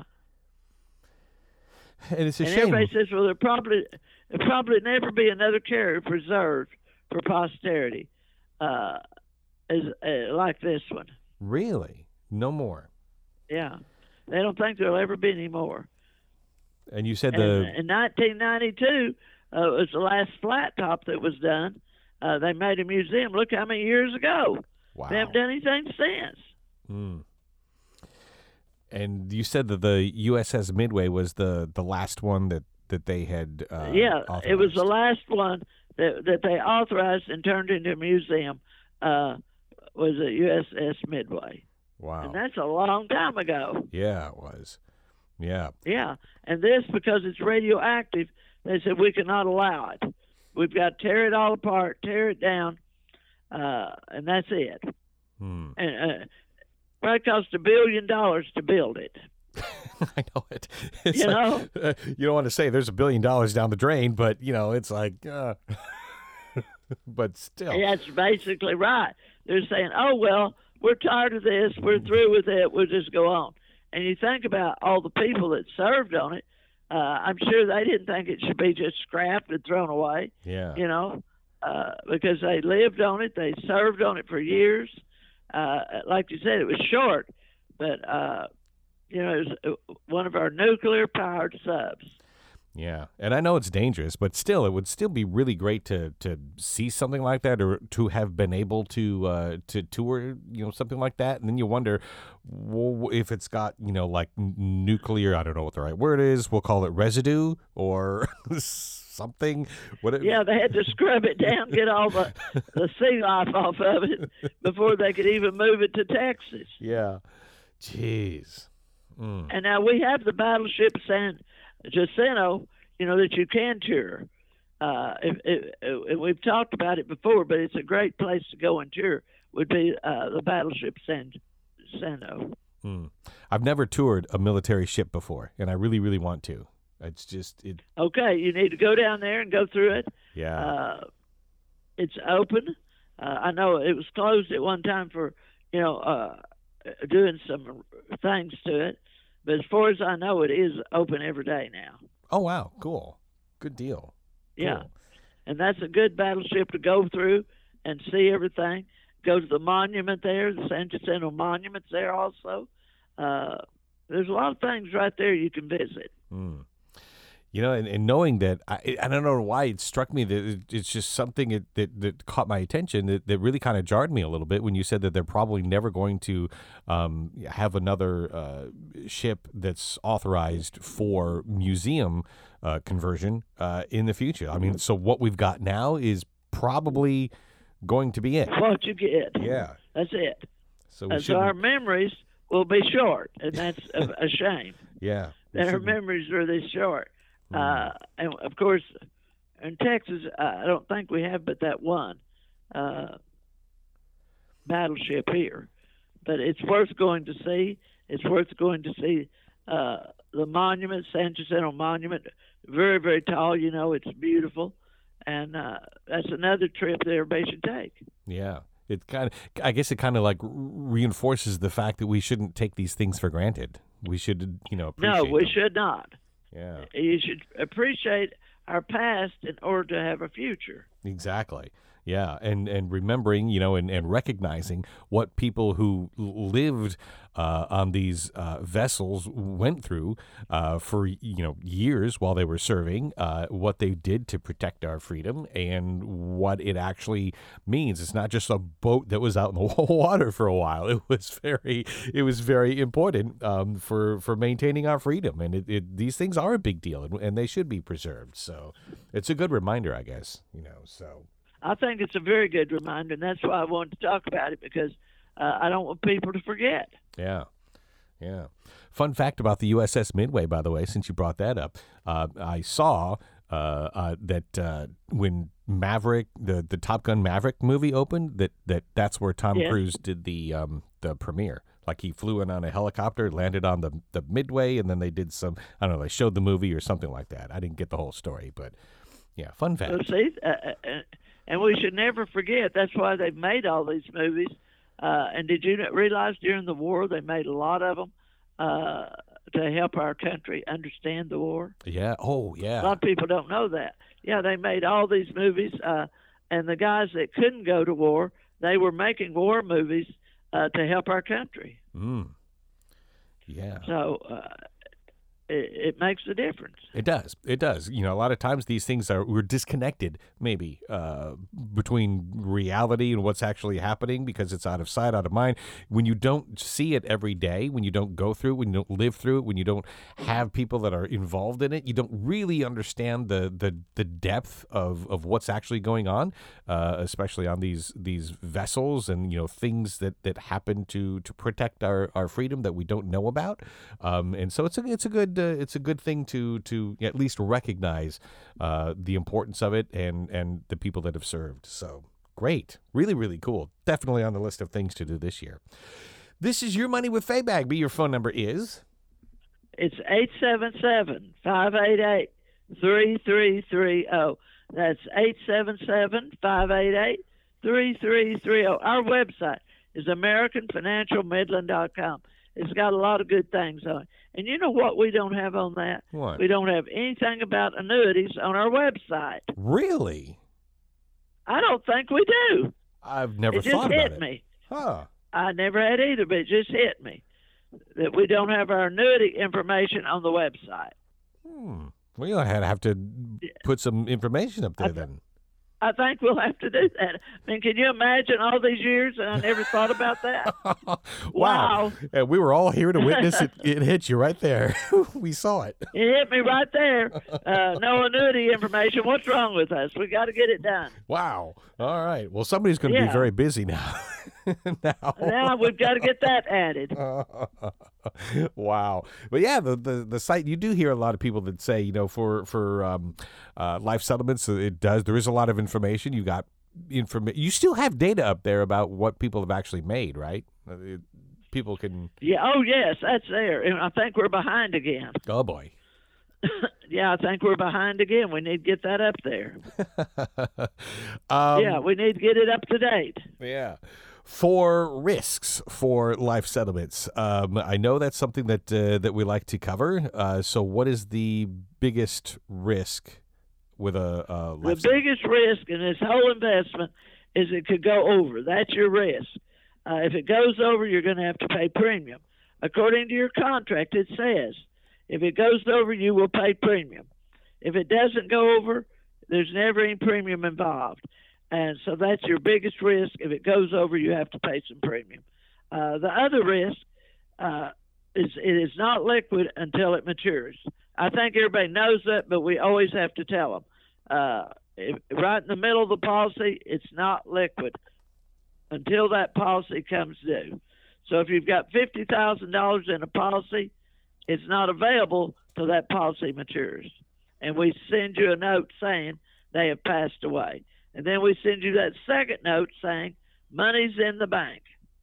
And it's a shame. Everybody says, well, there'll probably never be another carrier preserved for posterity like this one. Really? No more? Yeah. They don't think there'll ever be any more. And you said in 1992 was the last flat top that was done. They made a museum. Look how many years ago. Wow. They haven't done anything since. And you said that the USS Midway was the last one that they had authorized. It was the last one that they authorized and turned into a museum, was the USS Midway. Wow. And that's a long time ago. Yeah, it was. Yeah. Yeah. And this, because it's radioactive, they said we cannot allow it. We've got to tear it all apart, tear it down, and that's it. And probably cost $1 billion to build it. I know it. It's you don't want to say there's $1 billion down the drain, but it's like, but still. Yeah, that's basically right. They're saying, oh, well, we're tired of this. We're through with it. We'll just go on. And you think about all the people that served on it. I'm sure they didn't think it should be just scrapped and thrown away. Yeah. Because they lived on it. They served on it for years. Like you said, it was short, but it was one of our nuclear-powered subs. Yeah, and I know it's dangerous, but still, it would still be really great to see something like that, or to have been able to tour, something like that. And then you wonder if it's got, like nuclear, I don't know what the right word is. We'll call it residue or something. Yeah, they had to scrub it down, get all the sea life off of it before they could even move it to Texas. Yeah, jeez. And now we have the battleship San Jacinto, that you can tour. We've talked about it before, but it's a great place to go and tour. Would be the battleship San Jacinto. I've never toured a military ship before, and I really, really want to. It's just it. Okay, you need to go down there and go through it. Yeah. It's open. I know it was closed at one time for doing some things to it. But as far as I know, it is open every day now. Oh, wow. Cool. Good deal. Yeah. Cool. And that's a good battleship to go through and see everything. Go to the monument there, the San Jacinto Monument's there also. There's a lot of things right there you can visit. You know, and knowing that, I don't know why it struck me that it's just something that caught my attention that really kind of jarred me a little bit when you said that they're probably never going to have another ship that's authorized for museum conversion in the future. I mean, so what we've got now is probably going to be it. What you get. Yeah. That's it. So So our memories will be short, and that's a shame. Yeah. That our memories are this short. And of course, in Texas, I don't think we have but that one battleship here. But it's worth going to see. It's worth going to see the monument, San Jacinto Monument. Very, very tall. You know, it's beautiful. And that's another trip that everybody should take. Yeah. I guess it kind of like reinforces the fact that we shouldn't take these things for granted. We should, appreciate No, we them. should not. Yeah. You should appreciate our past in order to have a future. Exactly. Yeah, and remembering, and recognizing what people who lived on these vessels went through for years while they were serving, what they did to protect our freedom, and what it actually means. It's not just a boat that was out in the water for a while. It was very important for maintaining our freedom, and these things are a big deal, and they should be preserved. So it's a good reminder, I guess. So. I think it's a very good reminder, and that's why I wanted to talk about it, because I don't want people to forget. Yeah. Fun fact about the USS Midway, by the way, since you brought that up. I saw that when Maverick, the Top Gun Maverick movie opened, that's where Tom Cruise did the premiere. Like he flew in on a helicopter, landed on the Midway, and then they did some, I don't know, they showed the movie or something like that. I didn't get the whole story, but yeah, fun fact. So see, and we should never forget, that's why they've made all these movies. And did you realize during the war they made a lot of them to help our country understand the war? Yeah. Oh, yeah. A lot of people don't know that. Yeah, they made all these movies, and the guys that couldn't go to war, they were making war movies to help our country. Yeah. So it makes a difference. It does. A lot of times these things we're disconnected maybe between reality and what's actually happening because it's out of sight, out of mind. When you don't see it every day, when you don't go through it, when you don't live through it, when you don't have people that are involved in it, you don't really understand the depth of what's actually going on, especially on these vessels and things that happen to protect our freedom that we don't know about. And so it's a good thing to at least recognize the importance of it and the people that have served. So great. Really, really cool. Definitely on the list of things to do this year. This is Your Money with Faye Bagby. Your phone number is? It's 877-588-3330. That's 877-588-3330. Our website is AmericanFinancialMidland.com. It's got a lot of good things on it. And you know what we don't have on that? What? We don't have anything about annuities on our website. Really? I don't think we do. I've never It just thought about hit it. me. Huh. I never had either, but it just hit me that we don't have our annuity information on the website. Well, you'll have to put some information up there then. I think we'll have to do that. I mean, can you imagine all these years and I never thought about that? Wow. And we were all here to witness it. It hit you right there. We saw it. It hit me right there. No annuity information. What's wrong with us? We got to get it done. Wow. All right. Well, somebody's going to be very busy now. Now we've got to get that added. Wow. But yeah, the site, you do hear a lot of people that say, for life settlements, there is a lot of information. You got you still have data up there about what people have actually made, right? People can. Yeah. Oh, yes, that's there. And I think we're behind again. Oh boy. Yeah, I think we're behind again. We need to get that up there. Yeah, we need to get it up to date. Yeah. For risks for life settlements, I know that's something that we like to cover. So, what is the biggest risk with a life settlement? The biggest risk in this whole investment is it could go over. That's your risk. If it goes over, you're going to have to pay premium. According to your contract, it says if it goes over, you will pay premium. If it doesn't go over, there's never any premium involved. And so that's your biggest risk. If it goes over, you have to pay some premium. The other risk is it is not liquid until it matures. I think everybody knows that, but we always have to tell them. Right in the middle of the policy, it's not liquid until that policy comes due. So if you've got $50,000 in a policy, it's not available till that policy matures. And we send you a note saying they have passed away. And then we send you that second note saying money's in the bank.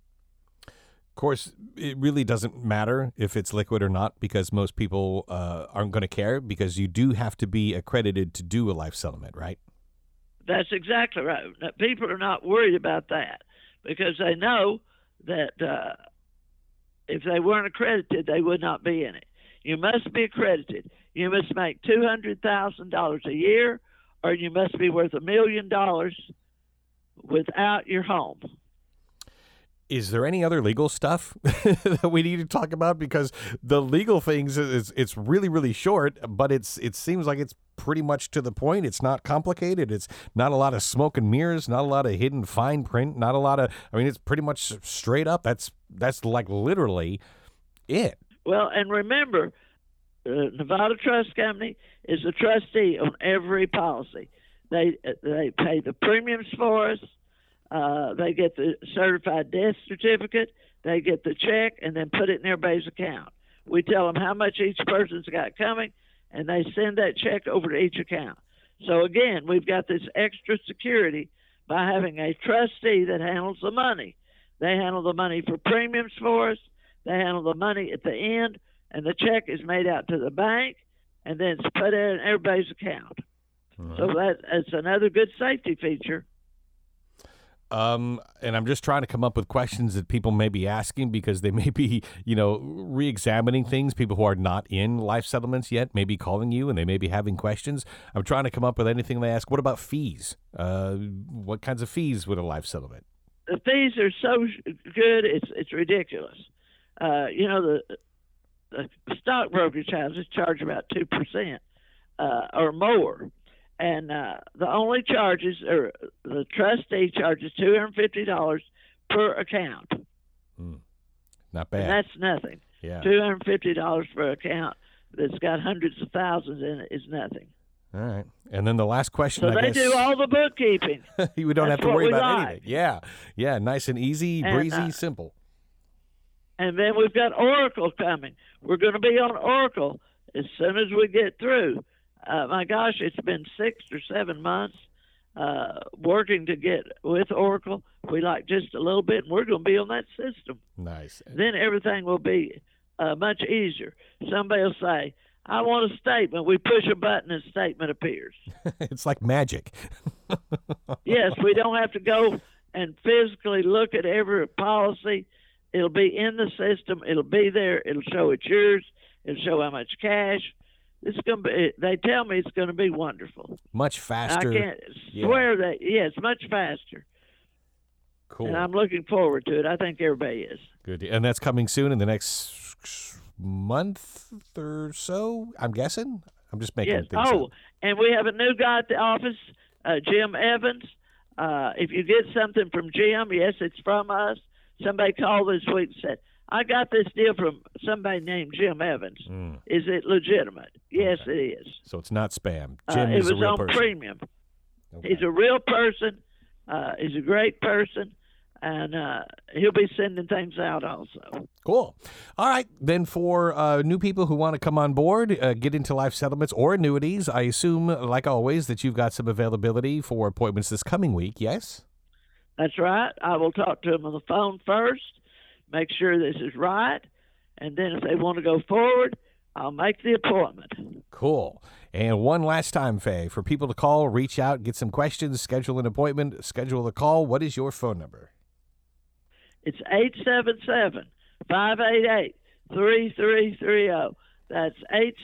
Of course, it really doesn't matter if it's liquid or not because most people aren't going to care because you do have to be accredited to do a life settlement, right? That's exactly right. People are not worried about that because they know that if they weren't accredited, they would not be in it. You must be accredited. You must make $200,000 a year, or you must be worth $1 million without your home. Is there any other legal stuff that we need to talk about? Because the legal things, it's really, really short, but it seems like it's pretty much to the point. It's not complicated. It's not a lot of smoke and mirrors, not a lot of hidden fine print, not a lot of, it's pretty much straight up. That's like literally it. Well, and remember, Nevada Trust Company is a trustee on every policy. They pay the premiums for us. They get the certified death certificate, they get the check, and then put it in everybody's account. We tell them how much each person's got coming, and they send that check over to each account. So again, we've got this extra security by having a trustee that handles the money. They handle the money for premiums for us, they handle the money at the end, and the check is made out to the bank, and then it's put in everybody's account. Mm-hmm. So that's another good safety feature. And I'm just trying to come up with questions that people may be asking because they may be, re-examining things. People who are not in life settlements yet may be calling you and they may be having questions. I'm trying to come up with anything they ask. What about fees? What kinds of fees would a life settlement? The fees are so good, it's ridiculous. The stock brokerage houses charge about 2% or more. And the only charges are the trustee charges $250 per account. Not bad. And that's nothing. Yeah. $250 per account that's got hundreds of thousands in it is nothing. All right. And then the last question, so they do all the bookkeeping. You don't have to worry about anything. Yeah. Yeah. Nice and easy, breezy, simple. And then we've got Oracle coming. We're going to be on Oracle as soon as we get through. My gosh, it's been 6 or 7 months working to get with Oracle. We like just a little bit, and we're going to be on that system. Nice. Then everything will be much easier. Somebody will say, I want a statement. We push a button and a statement appears. It's like magic. Yes, we don't have to go and physically look at every policy. It'll be in the system. It'll be there. It'll show it's yours. It'll show how much cash. It's going to be. They tell me it's going to be wonderful. Much faster. I can't swear that. Yeah, it's much faster. Cool. And I'm looking forward to it. I think everybody is. Good. And that's coming soon in the next month or so, I'm guessing? I'm just making things up. And we have a new guy at the office, Jim Evans. If you get something from Jim, yes, it's from us. Somebody called this week and said, I got this deal from somebody named Jim Evans. Is it legitimate? Yes, it is. So it's not spam. Jim is a real person. It was on premium. Okay. He's a real person. He's a great person. And he'll be sending things out also. Cool. All right. Then for new people who want to come on board, get into life settlements or annuities, I assume, like always, that you've got some availability for appointments this coming week, yes? That's right. I will talk to them on the phone first, make sure this is right, and then if they want to go forward, I'll make the appointment. Cool. And one last time, Faye, for people to call, reach out, get some questions, schedule an appointment, schedule a call, what is your phone number? It's 877-588-3330. That's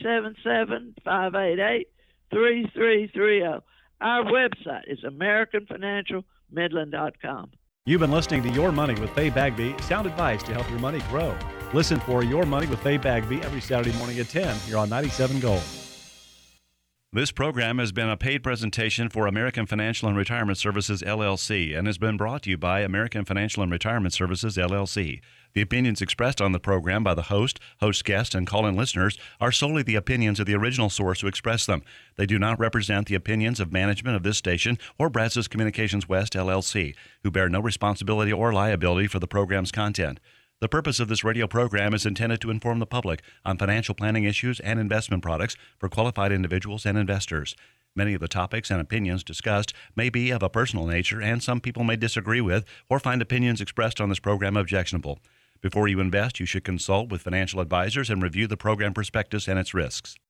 877-588-3330. Our website is AmericanFinancialMidland.com. You've been listening to Your Money with Faye Bagby, sound advice to help your money grow. Listen for Your Money with Faye Bagby every Saturday morning at 10 here on 97 Gold. This program has been a paid presentation for American Financial and Retirement Services, LLC, and has been brought to you by American Financial and Retirement Services, LLC. The opinions expressed on the program by the host guest, and call-in listeners are solely the opinions of the original source who expressed them. They do not represent the opinions of management of this station or Brazos Communications West, LLC, who bear no responsibility or liability for the program's content. The purpose of this radio program is intended to inform the public on financial planning issues and investment products for qualified individuals and investors. Many of the topics and opinions discussed may be of a personal nature, and some people may disagree with or find opinions expressed on this program objectionable. Before you invest, you should consult with financial advisors and review the program prospectus and its risks.